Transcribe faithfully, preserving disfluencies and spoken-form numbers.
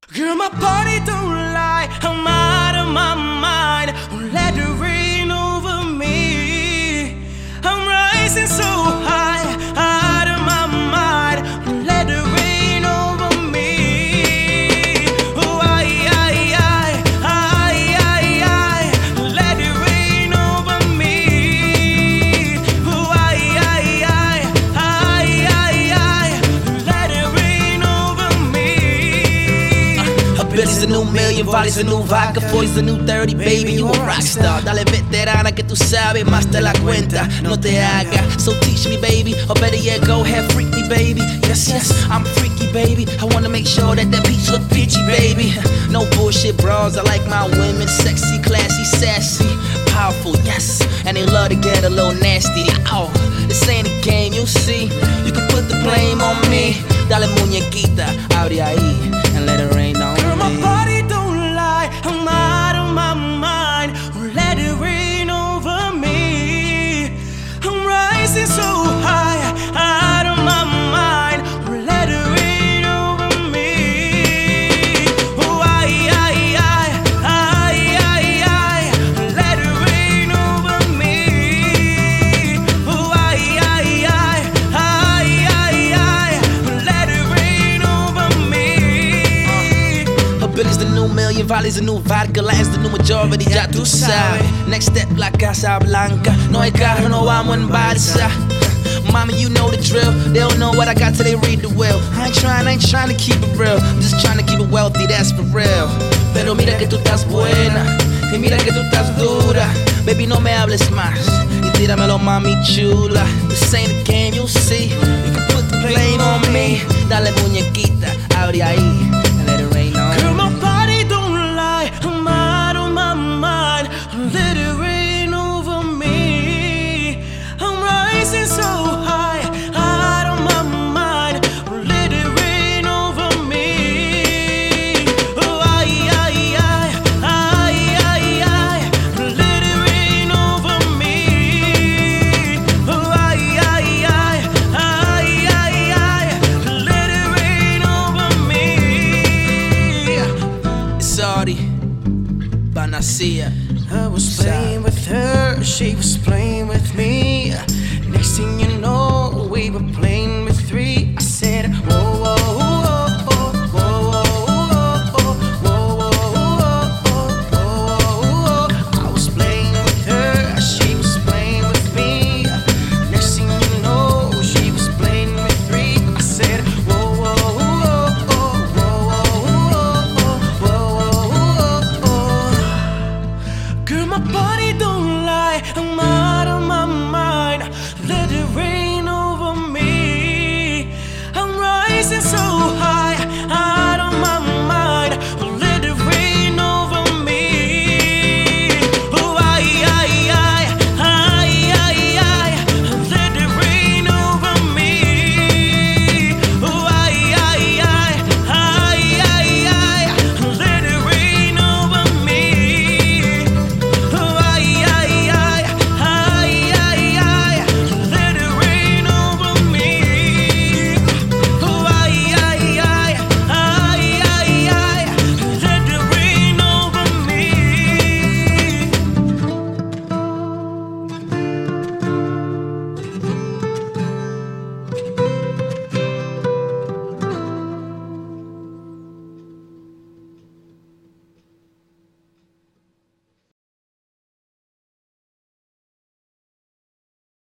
Girl, my body don't lie, I'm out of my mind. Won't let the rain over me. I'm rising so high, out of my mind. Won't let the rain over me. Oh, I, I, I, I, I, I. Won't let it rain over me. Oh, I, I, I, I, I, I. Won't let it rain over me. Billy's the new million, Volley's the new vodka, forty's the new thirty, baby, you a rockstar. Dale veterana que tú sabes más de la cuenta, no te hagas. So teach me, baby, or better yet, go ahead, freak me, baby. Yes, yes, I'm freaky, baby. I wanna make sure that that beach look peachy, baby. No bullshit bras, I like my women sexy, classy, sassy, powerful, yes. And they love to get a little nasty. Oh, this ain't a game, you see. You can put the blame on me. Dale muñequita, abre ahí, and let it rain on Girl, my me. body don't lie, I'm out of my mind. Won't let it rain over me. I'm rising so high, out of my mind. Won't let it rain over me. Oh, I, I, I, I, I, I. Won't let it rain over me. Oh, I, I, I, I, I, I. Won't let it rain over me. Billy's the new million, Volley's the new vodka, Lions the new majority, ya tú sabes. Next step, la Casa Blanca. No hay carro, no vamos en balsa. Mama, you know the drill. They don't know what I got till they read the will. I ain't trying, I ain't trying to keep it real. I'm just trying to keep it wealthy, that's for real. Pero mira que tú estás buena, y mira que tú estás dura. Baby, no me hables más, y tíramelo, mami chula. This ain't a game, you'll see. You can put the blame on me. Dale muñequita, abre ahí, and let it rain on Girl, me. my body don't lie, I'm out of my mind. Let it rain over me. I'm rising so high, out of my mind. Let it rain over me. Oh, I, I, I, I, I, I. Let it rain over me. Oh, I, I, I, I, I, I. Let it rain over me. Sorry, Panacea. I was playing with her, she was playing with me. Next thing you know, we were playing